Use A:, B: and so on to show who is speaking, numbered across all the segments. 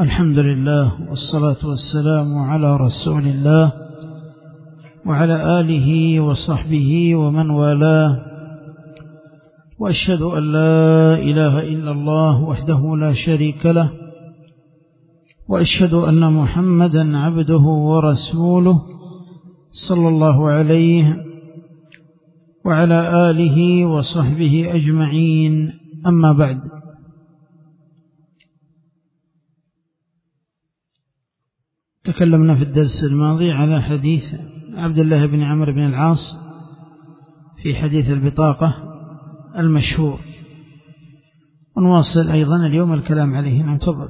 A: الحمد لله والصلاة والسلام على رسول الله وعلى آله وصحبه ومن والاه، وأشهد أن لا إله إلا الله وحده لا شريك له، وأشهد أن محمدا عبده ورسوله صلى الله عليه وعلى آله وصحبه أجمعين. أما بعد، تكلمنا في الدرس الماضي على حديث عبد الله بن عمرو بن العاص في حديث البطاقة المشهور، ونواصل أيضا اليوم الكلام عليه. نعم، تفضل.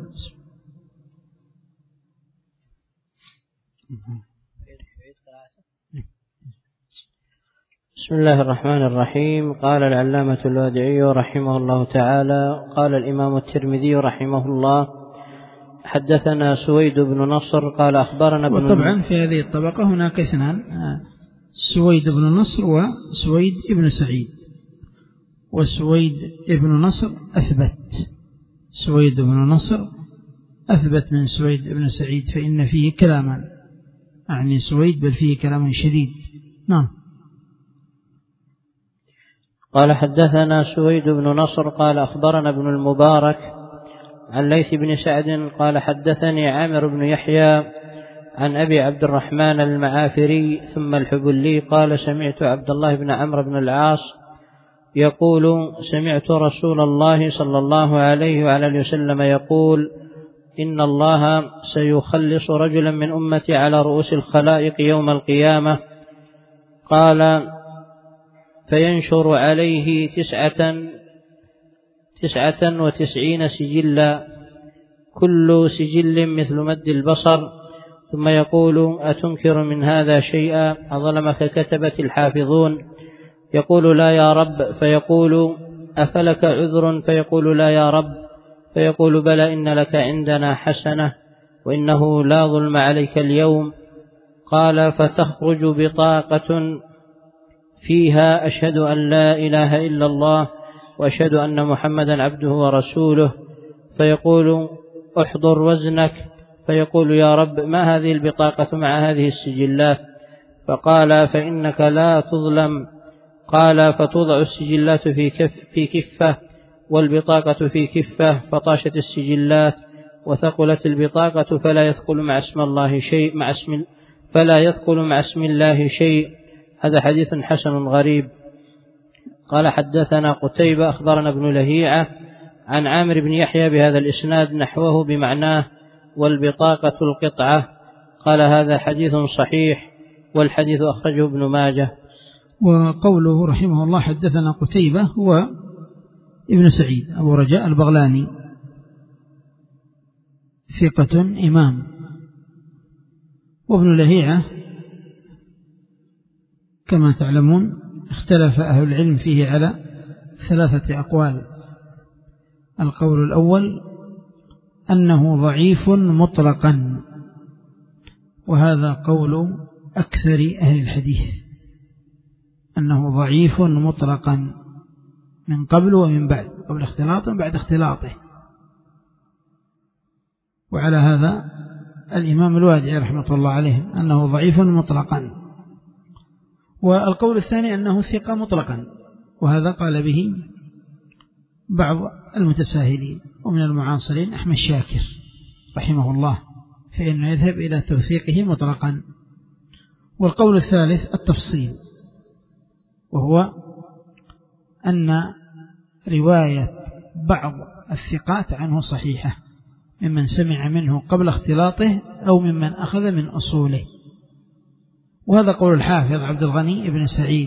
B: بسم الله الرحمن الرحيم. قال العلامة الوادعي رحمه الله تعالى: قال الإمام الترمذي رحمه الله: حدثنا سويد بن نصر قال أخبرنا ابن.
A: وطبعا في هذه الطبقة هناك اثنان، سويد بن نصر وسويد بن سعيد، وسويد بن نصر أثبت، سويد بن نصر أثبت من سويد بن سعيد، فإن فيه كلاما، يعني سويد بل فيه كلام شديد. نعم.
B: قال: حدثنا سويد بن نصر قال أخبرنا ابن المبارك عن ليث بن سعد قال: حدثني عامر بن يحيى عن أبي عبد الرحمن المعافري ثم الحبلي قال: سمعت عبد الله بن عمرو بن العاص يقول: سمعت رسول الله صلى الله عليه وعلى آله وسلم يقول: إن الله سيخلص رجلا من أمتي على رؤوس الخلائق يوم القيامة. قال: فينشر عليه 99 سجلا، كل سجل مثل مد البصر، ثم يقول: أتنكر من هذا شيئا؟ أظلمك كتبت الحافظون؟ يقول: لا يا رب. فيقول: أفلك عذر؟ فيقول: لا يا رب. فيقول: بلى، إن لك عندنا حسنة، وإنه لا ظلم عليك اليوم. قال: فتخرج بطاقة فيها: أشهد أن لا إله إلا الله وأشهد أن محمدا عبده ورسوله. فيقول: احضر وزنك. فيقول: يا رب، ما هذه البطاقة مع هذه السجلات؟ فقال: فإنك لا تظلم. قال: فتوضع السجلات في كفة والبطاقة في كفة، فطاشت السجلات وثقلت البطاقة، فلا يثقل مع اسم الله شيء. هذا حديث حسن غريب. قال: حدثنا قتيبة أخبرنا ابن لهيعة عن عامر بن يحيى بهذا الإسناد نحوه بمعناه: والبطاقة القطعة. قال: هذا حديث صحيح، والحديث أخرجه ابن ماجه.
A: وقوله رحمه الله: حدثنا قتيبة هو ابن سعيد أبو رجاء البغلاني، ثقة إمام. وابن لهيعة كما تعلمون اختلف أهل العلم فيه على 3 أقوال. القول الأول أنه ضعيف مطلقا، وهذا قول أكثر أهل الحديث، أنه ضعيف مطلقا من قبل ومن بعد، قبل اختلاطه وبعد اختلاطه. وعلى هذا الإمام الوادعي رحمة الله عليه أنه ضعيف مطلقا. والقول الثاني أنه ثقة مطلقا، وهذا قال به بعض المتساهلين ومن المعاصرين أحمد شاكر رحمه الله، فإنه يذهب إلى توثيقه مطلقا. والقول الثالث التفصيل، وهو أن رواية بعض الثقات عنه صحيحة، ممن سمع منه قبل اختلاطه أو ممن أخذ من أصوله. وهذا قول الحافظ عبد الغني بن سعيد،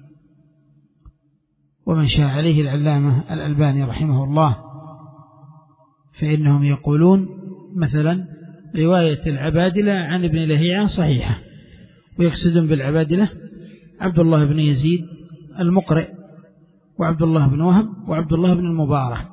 A: ومن شاء عليه العلامة الألباني رحمه الله، فإنهم يقولون مثلا رواية العبادلة عن ابن لهيعة صحيحة، ويقصدون بالعبادلة عبد الله بن يزيد المقرئ، وعبد الله بن وهب، وعبد الله بن المبارك.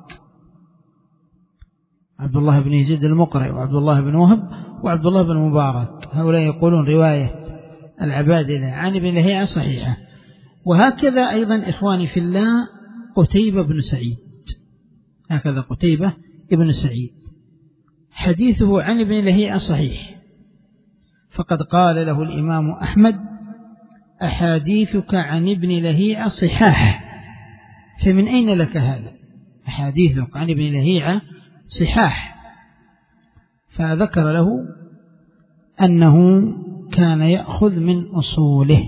A: عبد الله بن يزيد المقرئ وعبد الله بن وهب وعبد الله بن المبارك، هؤلاء يقولون رواية العبادلة عن ابن لهيعة صحيحة. وهكذا أيضا إخواني في الله قتيبة بن سعيد، هكذا قتيبة ابن سعيد حديثه عن ابن لهيعة صحيح، فقد قال له الإمام أحمد: أحاديثك عن ابن لهيعة صحاح. فمن أين لك هذا؟ أحاديثك عن ابن لهيعة صحاح. فذكر له أنه كان يأخذ من أصوله،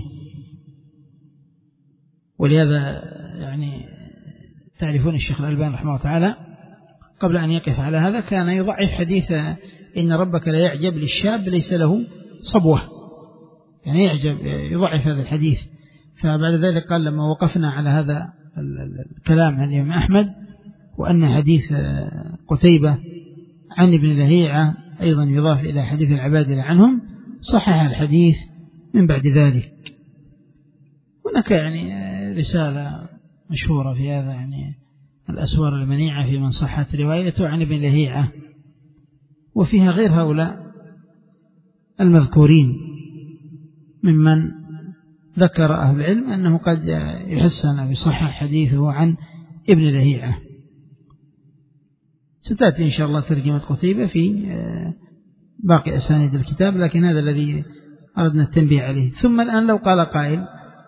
A: ولهذا يعني تعرفون الشيخ الألباني رحمه الله تعالى قبل أن يقف على هذا كان يضعف حديث إن ربك لا يعجب للشاب ليس له صبوة، يعني يضعف هذا الحديث. فبعد ذلك قال لما وقفنا على هذا الكلام عن الإمام أحمد وأن حديث قتيبة عن ابن لهيعة أيضا يضاف إلى حديث العبادلة عنهم، صحح الحديث من بعد ذلك. هناك يعني رسالة مشهورة في هذا، يعني الأسوار المنيعة في من صحت روايته عن ابن لهيعة، وفيها غير هؤلاء المذكورين ممن ذكر أهل العلم أنه قد يحسن أو يصحح حديثه عن ابن لهيعة. ستأتي إن شاء الله ترجمة قتيبة في باقي أسانيد الكتاب، لكن هذا الذي أردنا التنبيه عليه. ثم الآن لو قال قائل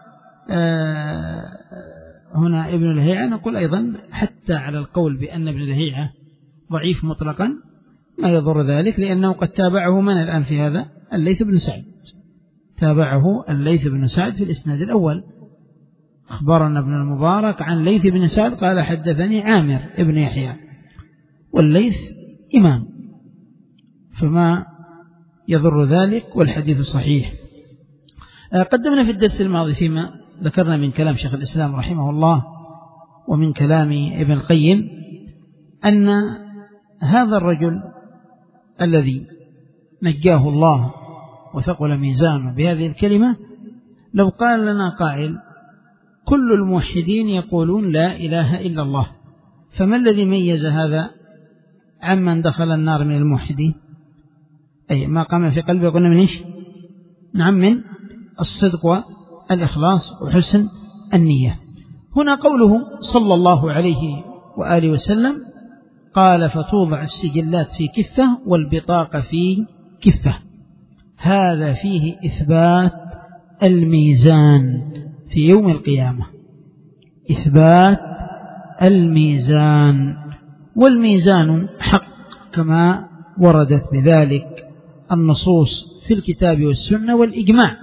A: هنا ابن لهيعة، نقول أيضا حتى على القول بأن ابن لهيعة ضعيف مطلقا ما يضر ذلك، لأنه قد تابعه من الآن في هذا؟ الليث بن سعد، تابعه الليث بن سعد في الإسناد الأول. أخبرنا ابن المبارك عن ليث بن سعد قال حدثني عامر ابن يحيى، والليث إمام، فما يضر ذلك والحديث صحيح. قدمنا في الدرس الماضي فيما ذكرنا من كلام شيخ الإسلام رحمه الله ومن كلام ابن القيم أن هذا الرجل الذي نجاه الله وثقل ميزانه بهذه الكلمة، لو قال لنا قائل كل الموحدين يقولون لا إله إلا الله، فما الذي ميز هذا عمن دخل النار من الموحدين؟ أي ما قام في قلبه قلنا من إيش؟ نعم، من الصدق والإخلاص وحسن النية. هنا قوله صلى الله عليه وآله وسلم قال فتوضع السجلات في كفة والبطاقة في كفة، هذا فيه إثبات الميزان في يوم القيامة، إثبات الميزان، والميزان حق كما وردت بذلك النصوص في الكتاب والسنة والإجماع.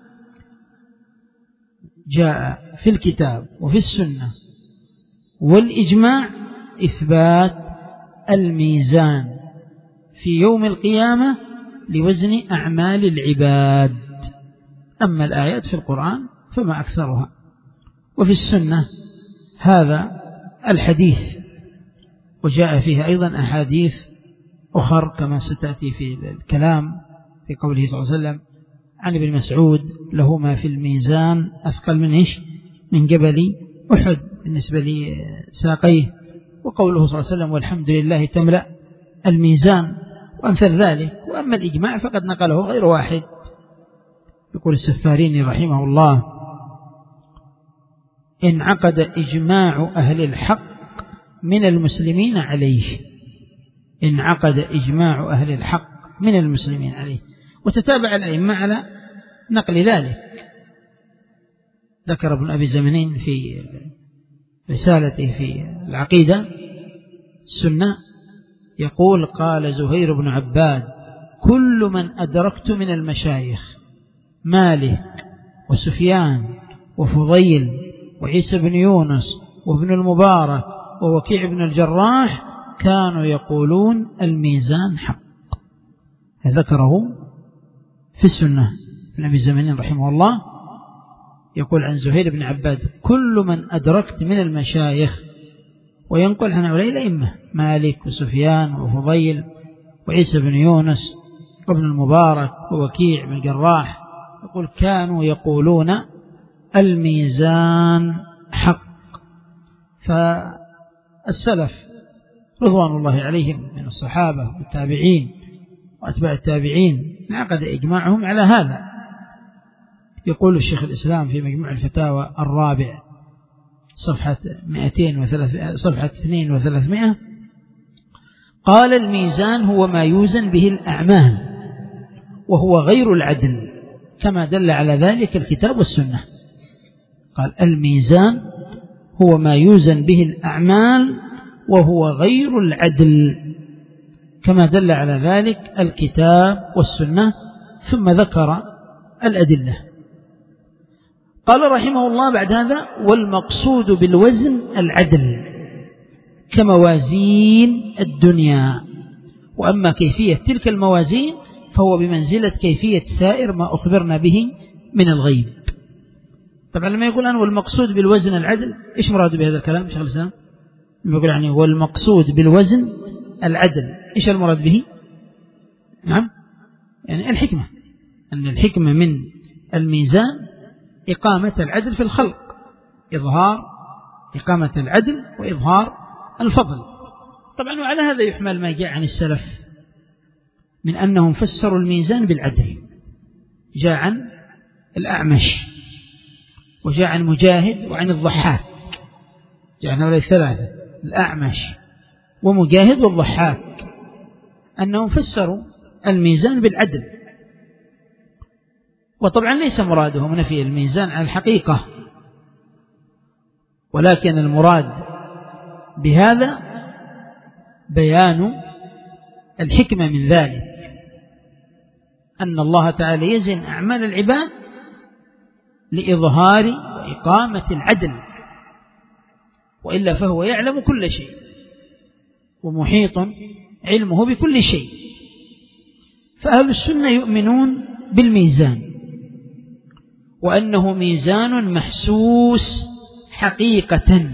A: جاء في الكتاب وفي السنة والإجماع إثبات الميزان في يوم القيامة لوزن أعمال العباد. أما الآيات في القرآن فما أكثرها، وفي السنة هذا الحديث، وجاء فيها أيضا أحاديث أخر كما ستأتي في الكلام في قوله صلى الله عليه وسلم عن ابن مسعود له ما في الميزان أثقل من إيش؟ من جبل أحد بالنسبة لساقيه، وقوله صلى الله عليه وسلم والحمد لله تملأ الميزان وأمثل ذلك. وأما الإجماع فقد نقله غير واحد، يقول السفاريني رحمه الله انعقد إجماع أهل الحق من المسلمين عليه، انعقد إجماع أهل الحق من المسلمين عليه، وتتابع الأئمة على نقل ذلك. ذكر ابن أبي زمنين في رسالته في العقيدة السنة يقول قال زهير بن عباد كل من أدركت من المشايخ مالك وسفيان وفضيل وعيسى بن يونس وابن المبارك ووكيع بن الجراح كانوا يقولون الميزان حق. ذكره في السنة ابن أبي زمنين رحمه الله يقول عن زهير بن عباد كل من أدركت من المشايخ، وينقل عن هؤلاء الأئمة مالك وسفيان وفضيل وعيسى بن يونس وابن المبارك ووكيع بن الجراح، يقول كانوا يقولون الميزان حق. فالسلف رضوان الله عليهم من الصحابة والتابعين وأتباع التابعين انعقد إجماعهم على هذا. يقول الشيخ الإسلام في مجموع الفتاوى الرابع صفحة 200 صفحة 2 و300 قال الميزان هو ما يوزن به الأعمال وهو غير العدل كما دل على ذلك الكتاب والسنة. قال الميزان هو ما يوزن به الأعمال وهو غير العدل كما دل على ذلك الكتاب والسنة، ثم ذكر الأدلة. قال رحمه الله بعد هذا: والمقصود بالوزن العدل كموازين الدنيا، وأما كيفية تلك الموازين فهو بمنزلة كيفية سائر ما أخبرنا به من الغيب. طبعا لما يقول أنا والمقصود بالوزن العدل، إيش مراد بهذا الكلام شيخ الإسلام؟ لما يقول يعني والمقصود بالوزن العدل، إيش المراد به؟ نعم، يعني الحكمة، أن الحكمة من الميزان إقامة العدل في الخلق، إظهار إقامة العدل وإظهار الفضل. طبعا وعلى هذا يحمل ما جاء عن السلف من أنهم فسروا الميزان بالعدل، جاء عن الأعمش وجاء عن مجاهد وعن الضحاك، جاء عن هؤلاء الثلاثة الأعمش ومجاهد والضحاك أنهم فسروا الميزان بالعدل. وطبعا ليس مرادهم نفي الميزان عن الحقيقة، ولكن المراد بهذا بيان الحكمة من ذلك، أن الله تعالى يزن أعمال العباد لإظهار وإقامة العدل، وإلا فهو يعلم كل شيء ومحيط علمه بكل شيء. فأهل السنة يؤمنون بالميزان وأنه ميزان محسوس حقيقة،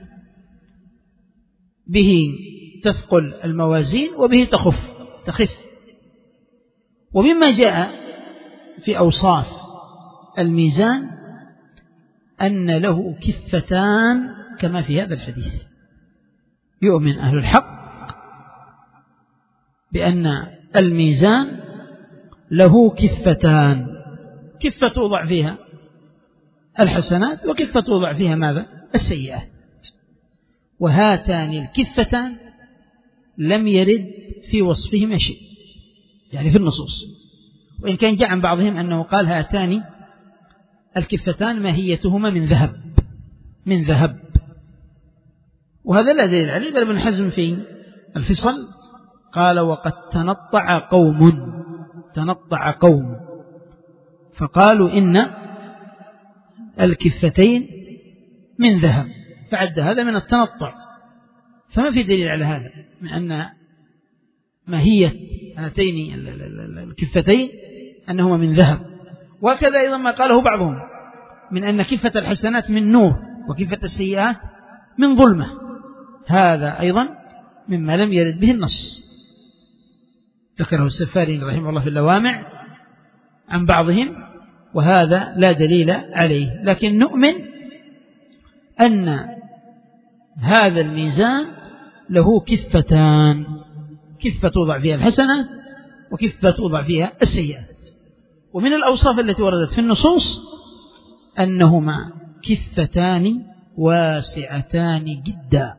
A: به تثقل الموازين وبه تخف. ومما جاء في أوصاف الميزان أن له كفتان كما في هذا الحديث. يؤمن أهل الحق بأن الميزان له كفتان، كفة توضع فيها الحسنات وكفة توضع فيها ماذا؟ السيئات. وهاتان الكفتان لم يرد في وصفهما شيء، يعني في النصوص، وإن كان جاء عن بعضهم أنه قال هاتان الكفتان ماهيتهما من ذهب، وهذا لا دليل عليه، بل ابن حزم في الفصل قال وقد تنطع قوم فقالوا إن الكفتين من ذهب، فعد هذا من التنطع، فما في دليل على هذا من أن ماهية هاتين الكفتين أنهما من ذهب. وكذا أيضا ما قاله بعضهم من أن كفة الحسنات من نور وكفة السيئات من ظلمة، هذا أيضا مما لم يرد به النص، ذكره السفاري رحمه الله في اللوامع عن بعضهم، وهذا لا دليل عليه. لكن نؤمن أن هذا الميزان له كفتان، كفة توضع فيها الحسنات وكفة توضع فيها السيئات. ومن الأوصاف التي وردت في النصوص أنهما كفتان واسعتان جدا،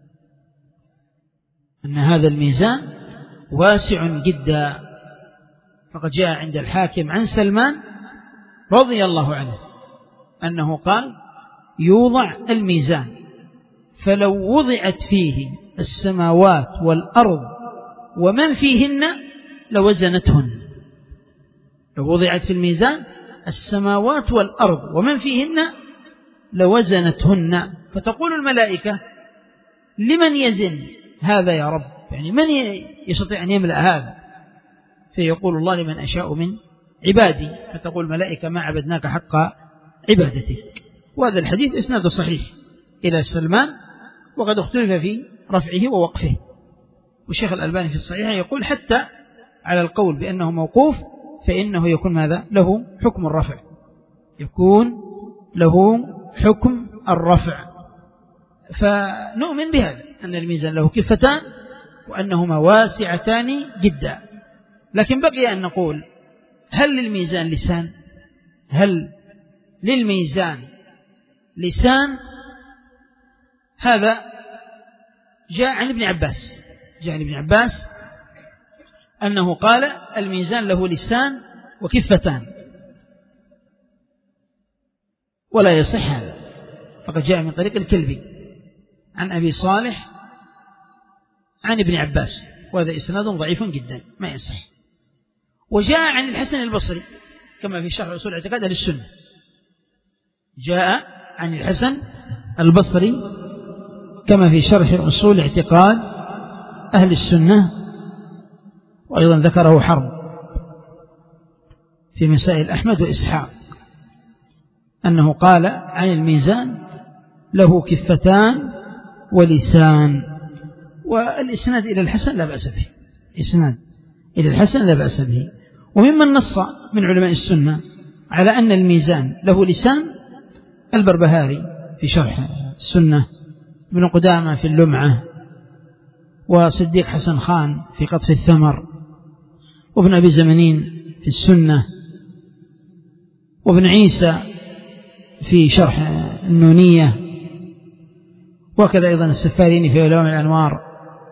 A: أن هذا الميزان واسع جدا. فقد جاء عند الحاكم عن سلمان رضي الله عنه أنه قال يوضع الميزان فلو وضعت فيه السماوات والأرض ومن فيهن لوزنتهن. لو وضعت في الميزان السماوات والأرض ومن فيهن لوزنتهن، فتقول الملائكة لمن يزن هذا يا رب، يعني من يستطيع أن يملأ هذا؟ فيقول الله لمن أشاء من عبادي، فتقول الملائكة ما عبدناك حق عبادتك. وهذا الحديث إسناد صحيح إلى سلمان، وقد اختلف في رفعه ووقفه، والشيخ الألباني في الصحيح يقول حتى على القول بأنه موقوف فإنه يكون ماذا؟ له حكم الرفع، يكون له حكم الرفع. فنؤمن بهذا أن الميزان له كفتان وأنهما واسعتان جدا. لكن بقي أن نقول هل للميزان لسان؟ هل للميزان لسان؟ هذا جاء عن ابن عباس جاء عن ابن عباس أنه قال الميزان له لسان وكفتان، ولا يصح هذا، فقد جاء من طريق الكلبي عن أبي صالح عن ابن عباس، وهذا إسناد ضعيف جدا ما يصح. وجاء عن الحسن البصري كما في شرح أصول اعتقاد أهل السنة، جاء عن الحسن البصري كما في شرح أصول اعتقاد أهل السنة، وأيضا ذكره حرب في مسائل أحمد وإسحاق أنه قال عن الميزان له كفتان ولسان. والإسناد إلى الحسن لا بأس به، إسناد إلى الحسن لا بأس به. وممن نص من علماء السنة على أن الميزان له لسان البربهاري في شرح السنة، ابن قدامة في اللمعة، وصديق حسن خان في قطف الثمر، وابن أبي زمنين في السنة، وابن عيسى في شرح النونية، وكذا أيضا السفاريني في لوامع الأنوار،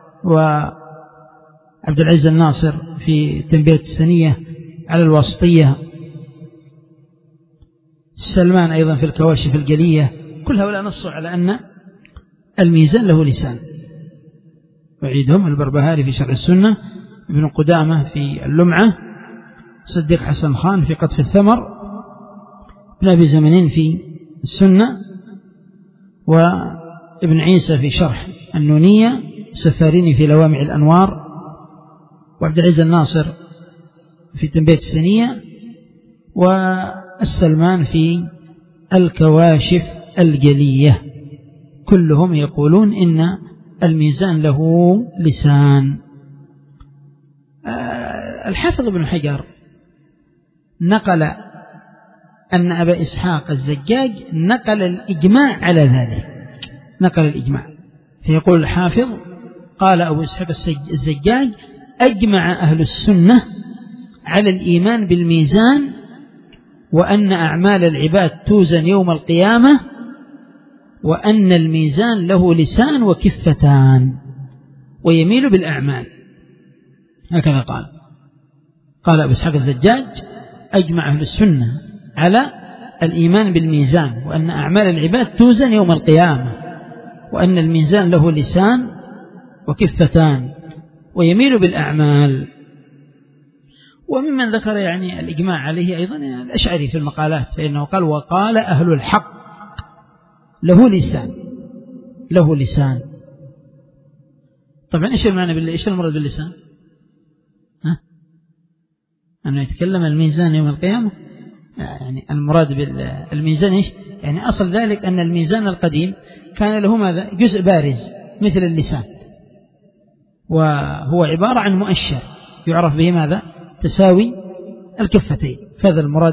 A: وعبد العزيز الناصر في تنبيه السنية على الواسطية، السلمان أيضا في الكواشف الجلية. كل هؤلاء نصوا على أن الميزان له لسان، وعيدهم البربهاري في شرح السنة، ابن قدامة في اللمعة، صديق حسن خان في قطف الثمر، ابن أبي زمنين في السنة، وابن عيسى في شرح النونية، السفاريني في لوامع الأنوار، وعبد العزيز الناصر في تنبيه السنية، والسلمان في الكواشف الجلية. كلهم يقولون إن الميزان له لسان. الحافظ ابن حجر نقل أن أبا إسحاق الزجاج نقل الإجماع على ذلك، نقل الإجماع، فيقول الحافظ قال أبو إسحاق الزجاج أجمع أهل السنة على الإيمان بالميزان، وأن أعمال العباد توزن يوم القيامة، وأن الميزان له لسان وكفتان ويميل بالأعمال. هكذا قال أبو إسحاق الزجاج أجمع أهل السنة على الإيمان بالميزان، وأن أعمال العباد توزن يوم القيامة، وأن الميزان له لسان وكفتان ويميل بالأعمال. وممن ذكر يعني الإجماع عليه أيضا الأشعري في المقالات، فإنه قال وقال أهل الحق له لسان، له لسان. طبعا إيش المعنى إيش المراد باللسان؟ أنه يتكلم الميزان يوم القيامة، يعني المراد بالميزان إيش؟ يعني أصل ذلك أن الميزان القديم كان له ماذا؟ جزء بارز مثل اللسان، وهو عبارة عن مؤشر يعرف به ماذا؟ تساوي الكفتين، فهذا المراد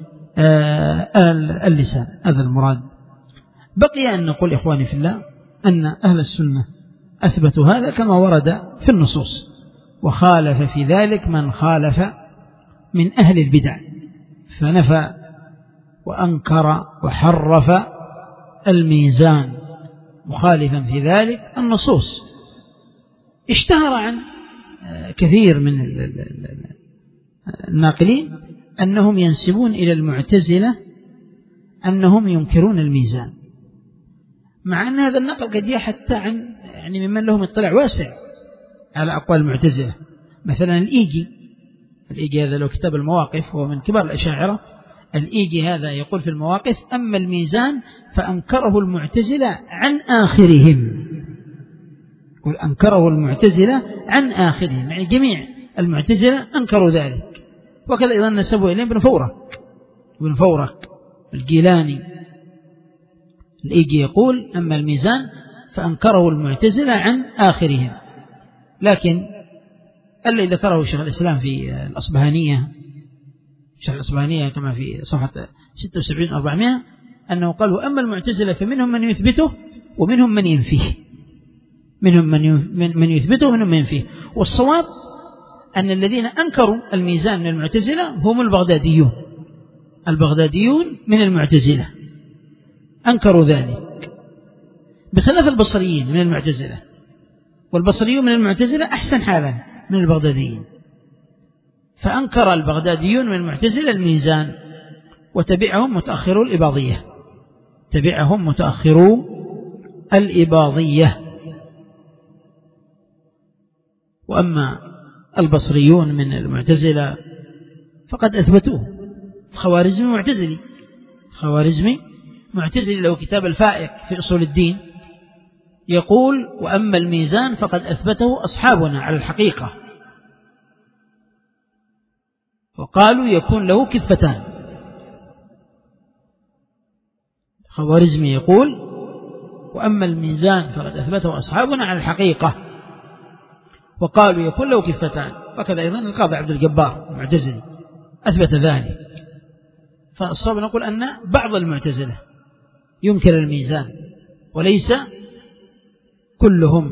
A: باللسان، هذا المراد. بقي أن نقول إخواني في الله أن أهل السنة أثبتوا هذا كما ورد في النصوص، وخالف في ذلك من خالف من أهل البدع، فنفى وأنكر وحرف الميزان مخالفا في ذلك النصوص. اشتهر عن كثير من الناقلين أنهم ينسبون إلى المعتزلة أنهم ينكرون الميزان، مع أن هذا النقل قد جاء حتى عن يعني ممن لهم اطلاع واسع على أقوال المعتزلة. مثلا الإيجي هذا له كتاب المواقف، هو من كبار الأشاعرة. الإيجي هذا يقول في المواقف أما الميزان فأنكره المعتزلة عن آخرهم، يقول أنكره المعتزلة عن آخرهم، يعني جميع المعتزلة أنكروا ذلك. وكذا أيضا نسبوا إليه بن فورك الجيلاني. الإيجي يقول أما الميزان فأنكره المعتزلة عن آخرهم، لكن الذي ذكره شيخ الإسلام في الأصبهانية، شيخ الأصبهانية كما في صفحة 76-400، أنه قال وأما المعتزلة فمنهم من يثبته ومنهم من ينفيه، منهم من يثبته ومنهم من ينفيه. والصواب أن الذين أنكروا الميزان من المعتزلة هم البغداديون من المعتزلة، أنكروا ذلك، بخلاف البصريين من المعتزلة، والبصريون من المعتزلة أحسن حالا من البغداديين، فأنكر البغداديون من المعتزلة الميزان، وتبعهم متأخرو الإباضية، تبعهم متأخرو الإباضية. وأما البصريون من المعتزلة فقد أثبتوه. الخوارزمي معتزلي، الخوارزمي معتزلي له كتاب الفائق في أصول الدين يقول: وأما الميزان فقد أثبته أصحابنا على الحقيقة، وقالوا يكون له كفتان. الخوارزمي يقول: وأما الميزان فقد أثبته أصحابنا على الحقيقة، وقالوا يكون له كفتان. وكذا أيضا القاضي عبد الجبار المعتزلي أثبت ذلك. فالصواب نقول أن بعض المعتزلة ينكر الميزان وليس كلهم.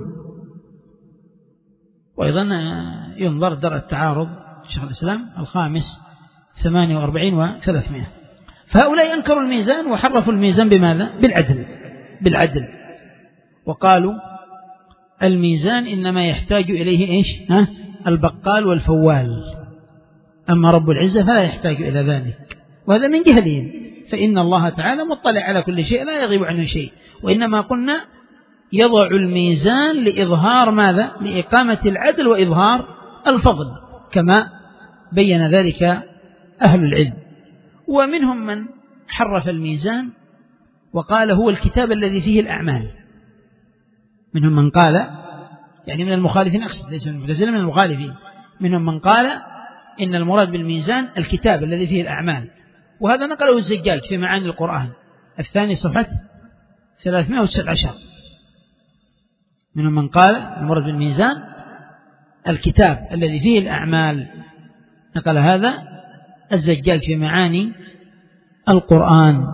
A: وأيضا ينظر درء التعارض شيخ الإسلام الخامس 48 و300. فهؤلاء أنكروا الميزان وحرفوا الميزان بماذا؟ بالعدل. وقالوا الميزان إنما يحتاج إليه إيش؟ البقال والفوال، أما رب العزة فلا يحتاج إلى ذلك. وهذا من جهلهم، فإن الله تعالى مطلع على كل شيء لا يغيب عنه شيء. وإنما قلنا يضع الميزان لإظهار ماذا؟ لإقامة العدل وإظهار الفضل، كما بين ذلك أهل العلم. ومنهم من حرف الميزان وقال هو الكتاب الذي فيه الأعمال. منهم من قال، يعني من المخالفين أقصد، ليس من المعتزلة، من المخالفين، منهم من قال إن المراد بالميزان الكتاب الذي فيه الأعمال. وهذا نقله الزجاج في معاني القرآن الثاني صفحة 319. منهم من قال المراد بالميزان الكتاب الذي فيه الأعمال، نقل هذا الزجاج في معاني القرآن،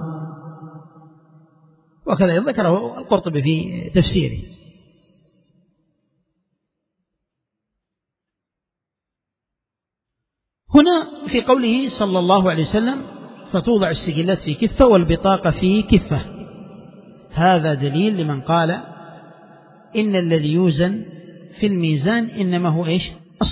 A: وكذا ذكره القرطبي في تفسيره. هنا في قوله صلى الله عليه وسلم فتوضع السجلات في كفة والبطاقة في كفة، هذا دليل لمن قال إن الذي يوزن في الميزان إنما هو إيش؟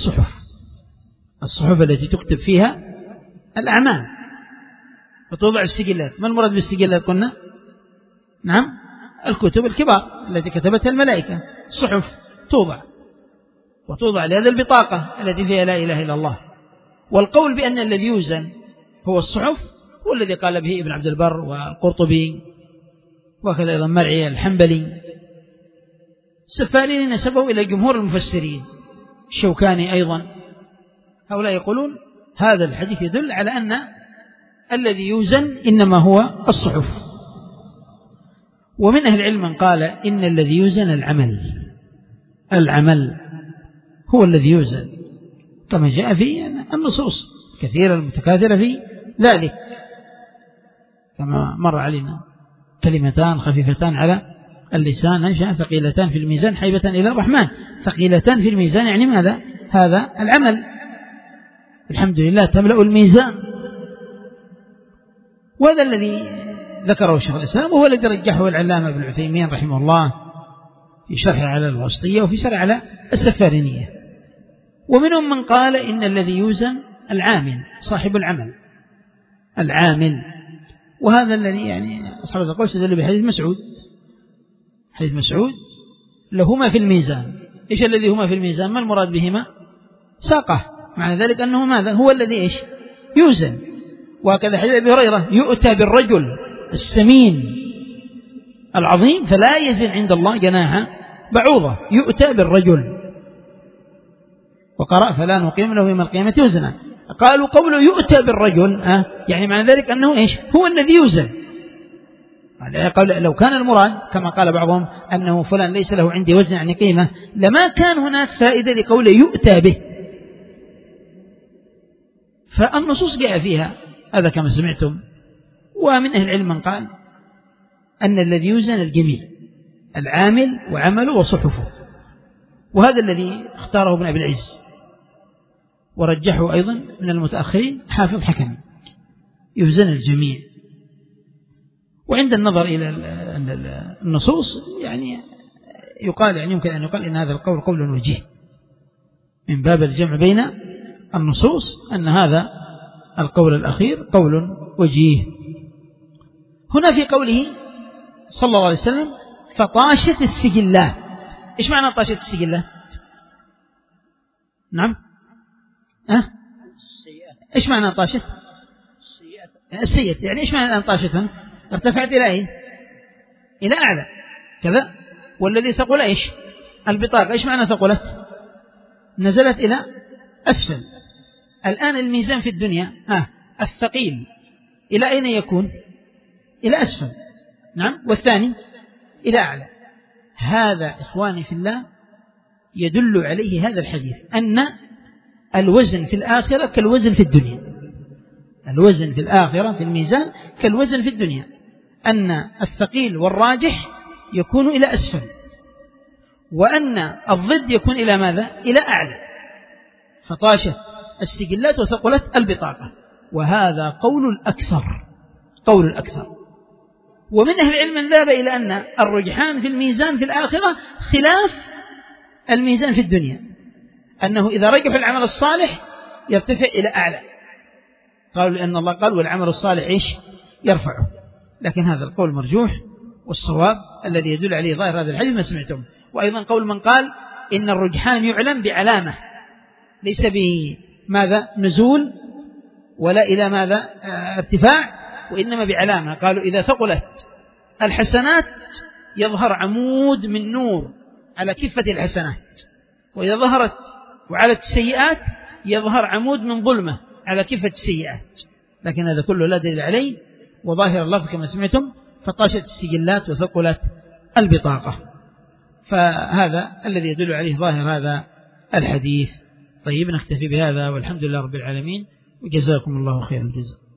A: الصحف التي تكتب فيها الأعمال، فتوضع السجلات. ما المراد بالسجلات؟ قلنا نعم الكتب الكبار التي كتبتها الملائكة، الصحف توضع، وتوضع لهذا البطاقة التي فيها لا إله إلا الله. والقول بأن الذي يوزن هو الصحف هو الذي قال به ابن عبد البر والقرطبي، وكذا أيضا مرعي الحنبلي. السفاريني نسبه إلى جمهور المفسرين، الشوكاني أيضا. هؤلاء يقولون هذا الحديث يدل على أن الذي يوزن إنما هو الصحف. ومن أهل العلم من قال إن الذي يوزن العمل هو الذي يوزن، كما جاء في النصوص كثيرة المتكاثرة في ذلك، كما مر علينا كلمتان خفيفتان على اللسان ثقيلتان في الميزان حيبة إلى الرحمن. ثقيلتان في الميزان يعني ماذا؟ هذا العمل، الحمد لله تملأ الميزان. وهذا الذي ذكره شيخ الإسلام، وهو الذي رجحه العلامة ابن عثيمين رحمه الله في شرح على الواسطية وفي شرح على السفارينية. ومنهم من قال إن الذي يوزن العامل، صاحب العامل. وهذا الذي يعني أصحاب القول استدلوا بحديث مسعود، حديث مسعود لهما في الميزان. إيش الذي هما في الميزان؟ ما المراد بهما؟ ساقه، معنى ذلك أنه ماذا؟ هو الذي إيش؟ يوزن. وهكذا حديث أبي هريرة يؤتى بالرجل السمين العظيم فلا يزن عند الله جناح بعوضة، يؤتى بالرجل. وقرأ فلا نقيم له يوم القيامة وزنا. قالوا قوله يؤتى بالرجل يعني معنى ذلك أنه إيش؟ هو الذي يوزن. لو كان المراد كما قال بعضهم أنه فلان ليس له عندي وزن يعني قيمة، لما كان هناك فائدة لقوله يؤتى به. فالنصوص جاء فيها هذا كما سمعتم. ومن أهل العلم من قال أن الذي يوزن الجميع، العامل وعمله وصحفه. وهذا الذي اختاره ابن أبي العز، ورجحه أيضا من المتأخرين حافظ حكمي، يوزن الجميع. وعند النظر إلى النصوص يعني يقال يعني يمكن أن يقال إن هذا القول قول وجيه من باب الجمع بين النصوص، أن هذا القول الأخير قول وجيه. هنا في قوله صلى الله عليه وسلم فطاشت السجلات، إيش معنى طاشت السجلات؟ نعم إيش معنى طاشت؟ السيئة يعني إيش معنى الآن طاشت؟ ارتفعت إلى أين؟ إلى أعلى كذا. والذي ثقل إيش؟ البطاقة، إيش معنى ثقلت؟ نزلت إلى أسفل. الآن الميزان في الدنيا الثقيل إلى أين يكون؟ إلى أسفل، نعم، والثاني إلى أعلى. هذا إخواني في الله يدل عليه هذا الحديث أن الوزن في الآخرة كالوزن في الدنيا. الوزن في الآخرة في الميزان كالوزن في الدنيا، أن الثقيل والراجح يكون إلى أسفل، وأن الضد يكون إلى ماذا؟ إلى أعلى. فطاشت السجلات وثقلت البطاقة، وهذا قول الأكثر. ومن أهل العلم من ذهب إلى أن الرجحان في الميزان في الآخرة خلاف الميزان في الدنيا، أنه إذا رجح العمل الصالح يرتفع إلى أعلى، قالوا لأن الله قال والعمل الصالح إيش؟ يرفعه. لكن هذا القول مرجوح، والصواب الذي يدل عليه ظاهر هذا الحديث ما سمعتم. وأيضا قول من قال إن الرجحان يعلم بعلامة، ليس بماذا نزول ولا إلى ماذا ارتفاع، وإنما بعلامة. قالوا إذا ثقلت الحسنات يظهر عمود من نور على كفة الحسنات، وإذا ظهرت وعلت السيئات يظهر عمود من ظلمة على كفة السيئات. لكن هذا كله لا دليل عليه، وظاهر اللفظ كما سمعتم فطاشت السجلات وثقلت البطاقة. فهذا الذي يدل عليه ظاهر هذا الحديث. طيب، نكتفي بهذا والحمد لله رب العالمين، وجزاكم الله خير الجزاء.